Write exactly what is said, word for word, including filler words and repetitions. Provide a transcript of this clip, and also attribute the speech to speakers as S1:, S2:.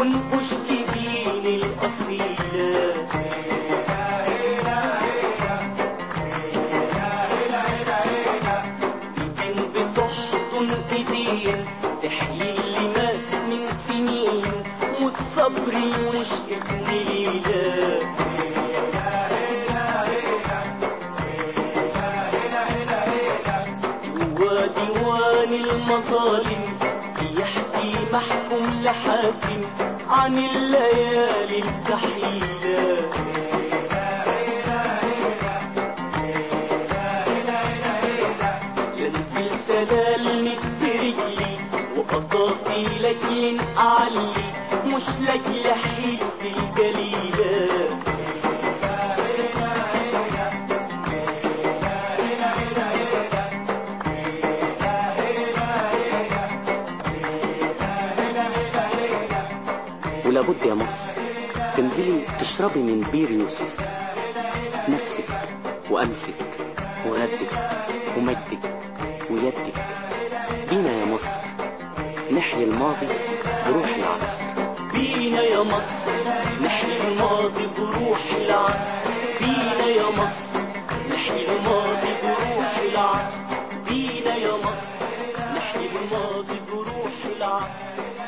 S1: ونقش جبين الأصيلة. إيدين بتحضن إيدين تحيي اللي مات من سنين، والصبر مش ابن ليلة. جوا ديوان المظالم بيحكي محكوم لحاكم عن الليالي الكحيلة. ينزل سلالمك برجلي وقطاطي لك أعلي، مش لك لحيلة الجليلة. ولابد يا مصر تنزلي تشربي من بير يوسف، نفسك وأمسك وغدك ومجدك ويدك. بينا يا مصر نحيي الماضي بروح العصر. بينا يا مصر نحيي الماضي بروح العصر. بينا يا مصر نحيي الماضي بروح العصر. بينا يا مصر نحيي الماضي بروح العصر.